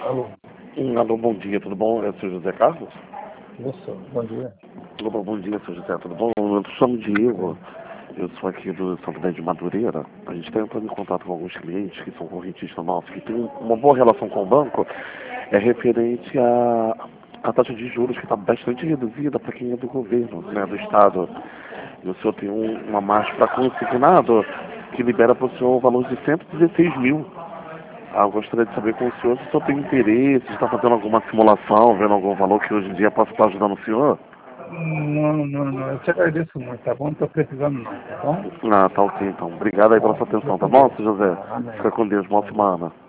Alô, Alô, bom dia, tudo bom? É o senhor José Carlos? isso, bom dia. Alô, bom dia, senhor José, tudo bom? Eu sou Diego, eu sou aqui do São Bento de Madureira. A gente está entrando em contato com alguns clientes que são correntistas nossos, que têm uma boa relação com o banco, é referente à taxa de juros que está bastante reduzida para quem é do governo, né, do Estado. E o senhor tem uma margem para consignado que libera para o senhor o valor de 116 mil. Eu gostaria de saber com o senhor se o senhor tem interesse, se está fazendo alguma simulação, vendo algum valor que hoje em dia possa estar ajudando o senhor. Não, eu te agradeço muito, tá bom? Não estou precisando não, tá bom? Ah, tá ok então. Obrigado aí pela Tá, sua fica atenção, tá com bom, Deus. senhor José? Tá, amém. Fica com Deus, boa Bom dia. semana.